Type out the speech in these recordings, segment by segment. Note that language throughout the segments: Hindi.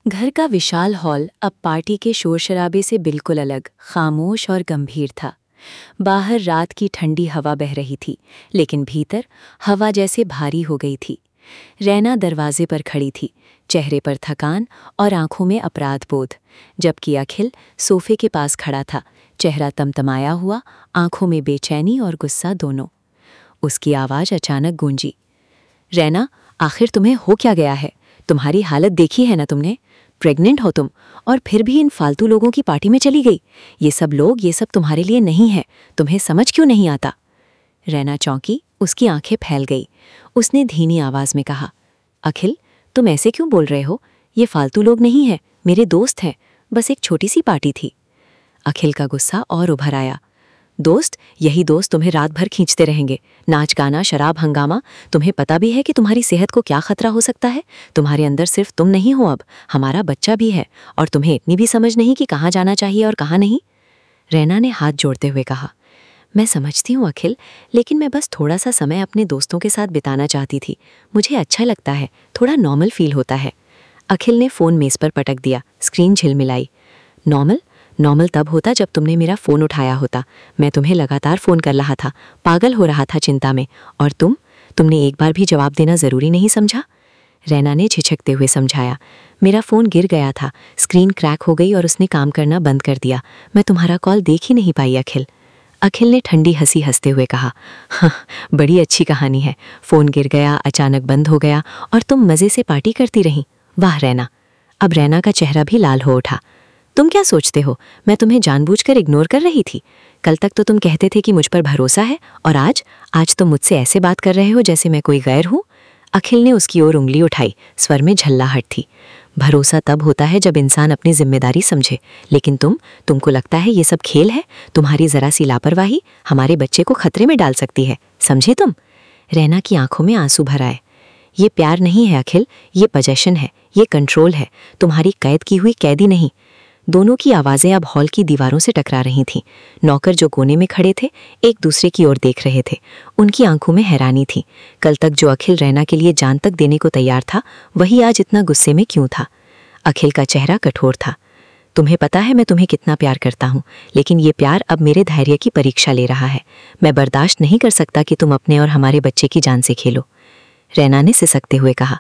घर का विशाल हॉल अब पार्टी के शोर शराबे से बिल्कुल अलग, खामोश और गंभीर था। बाहर रात की ठंडी हवा बह रही थी, लेकिन भीतर हवा जैसे भारी हो गई थी। रैना दरवाजे पर खड़ी थी, चेहरे पर थकान और आंखों में अपराध बोध, जबकि अखिल सोफे के पास खड़ा था, चेहरा तमतमाया हुआ, आंखों में बेचैनी और गुस्सा दोनों। उसकी आवाज़ अचानक गूंजी, रैना, आखिर तुम्हें हो क्या गया है? तुम्हारी हालत देखी है ना तुमने? प्रेग्नेंट हो तुम, और फिर भी इन फालतू लोगों की पार्टी में चली गई। ये सब तुम्हारे लिए नहीं है। तुम्हें समझ क्यों नहीं आता? रैना चौंकी, उसकी आंखें फैल गई। उसने धीमी आवाज में कहा, अखिल, तुम ऐसे क्यों बोल रहे हो? ये फालतू लोग नहीं हैं, मेरे दोस्त हैं। बस एक छोटी सी पार्टी थी। अखिल का गुस्सा और उभर आया। दोस्त? यही दोस्त तुम्हें रात भर खींचते रहेंगे। नाच गाना, शराब, हंगामा। तुम्हें पता भी है कि तुम्हारी सेहत को क्या खतरा हो सकता है? तुम्हारे अंदर सिर्फ तुम नहीं हो, अब हमारा बच्चा भी है, और तुम्हें इतनी भी समझ नहीं कि कहाँ जाना चाहिए और कहाँ नहीं। रैना ने हाथ जोड़ते हुए कहा, मैं समझती हूँ अखिल, लेकिन मैं बस थोड़ा सा समय अपने दोस्तों के साथ बिताना चाहती थी। मुझे अच्छा लगता है, थोड़ा नॉर्मल फील होता है। अखिल ने फ़ोन मेज़ पर पटक दिया, स्क्रीन झिलमिलाई। नॉर्मल? नॉर्मल तब होता जब तुमने मेरा फ़ोन उठाया होता। मैं तुम्हें लगातार फ़ोन कर रहा था, पागल हो रहा था चिंता में, और तुमने एक बार भी जवाब देना ज़रूरी नहीं समझा। रैना ने झिझकते हुए समझाया, मेरा फ़ोन गिर गया था, स्क्रीन क्रैक हो गई और उसने काम करना बंद कर दिया। मैं तुम्हारा कॉल देख ही नहीं पाई अखिल। अखिल ने ठंडी हंसी हंसते हुए कहा, हाँ, बड़ी अच्छी कहानी है। फ़ोन गिर गया, अचानक बंद हो गया, और तुम मज़े से पार्टी करती रहीं। वाह रैना। अब रैना का चेहरा भी लाल हो उठा। तुम क्या सोचते हो, मैं तुम्हें जानबूझकर इग्नोर कर रही थी? कल तक तो तुम कहते थे कि मुझ पर भरोसा है, और आज तुम मुझसे ऐसे बात कर रहे हो जैसे मैं कोई गैर हूँ। अखिल ने उसकी ओर उंगली उठाई, स्वर में झल्लाहट थी। भरोसा तब होता है जब इंसान अपनी जिम्मेदारी समझे, लेकिन तुमको लगता है ये सब खेल है? तुम्हारी जरा सी लापरवाही हमारे बच्चे को खतरे में डाल सकती है, समझे तुम? रैना की आंखों में आंसू भर आए। ये प्यार नहीं है अखिल, ये पजेशन है, ये कंट्रोल है, तुम्हारी कैद की हुई कैदी नहीं। दोनों की आवाज़ें अब हॉल की दीवारों से टकरा रही थीं। नौकर जो कोने में खड़े थे, एक दूसरे की ओर देख रहे थे। उनकी आंखों में हैरानी थी। कल तक जो अखिल रैना के लिए जान तक देने को तैयार था, वही आज इतना गुस्से में क्यों था? अखिल का चेहरा कठोर था। तुम्हें पता है मैं तुम्हें कितना प्यार करता हूँ, लेकिन ये प्यार अब मेरे धैर्य की परीक्षा ले रहा है। मैं बर्दाश्त नहीं कर सकता कि तुम अपने और हमारे बच्चे की जान से खेलो। रैना ने सिसकते हुए कहा,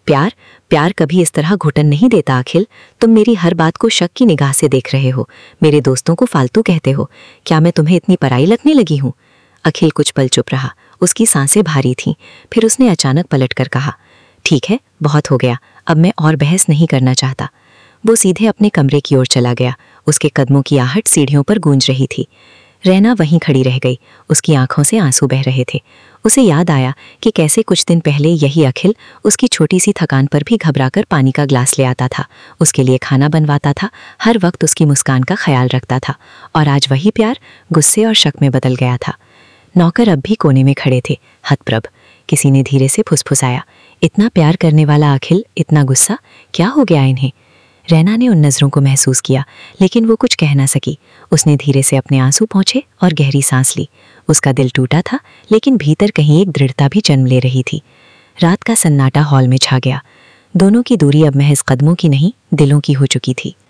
प्यार कभी इस तरह घुटन नहीं देता अखिल। तुम मेरी हर बात को शक की निगाह से देख रहे हो, मेरे दोस्तों को फालतू कहते हो। क्या मैं तुम्हें इतनी पराई लगने लगी हूँ? अखिल कुछ पल चुप रहा, उसकी सांसें भारी थीं। फिर उसने अचानक पलटकर कहा, ठीक है, बहुत हो गया, अब मैं और बहस नहीं करना चाहता। वो सीधे अपने कमरे की ओर चला गया। उसके कदमों की आहट सीढ़ियों पर गूंज रही थी। रैना वहीं खड़ी रह गई, उसकी आंखों से आंसू बह रहे थे। उसे याद आया कि कैसे कुछ दिन पहले यही अखिल उसकी छोटी सी थकान पर भी घबराकर पानी का ग्लास ले आता था, उसके लिए खाना बनवाता था, हर वक्त उसकी मुस्कान का ख्याल रखता था। और आज वही प्यार गुस्से और शक में बदल गया था। नौकर अब भी कोने में खड़े थे, हतप्रभ। किसी ने धीरे से फुसफुसाया, इतना प्यार करने वाला अखिल, इतना गुस्सा, क्या हो गया इन्हें? रैना ने उन नज़रों को महसूस किया, लेकिन वो कुछ कह ना सकी। उसने धीरे से अपने आंसू पोंछे और गहरी सांस ली। उसका दिल टूटा था, लेकिन भीतर कहीं एक दृढ़ता भी जन्म ले रही थी। रात का सन्नाटा हॉल में छा गया। दोनों की दूरी अब महज कदमों की नहीं, दिलों की हो चुकी थी।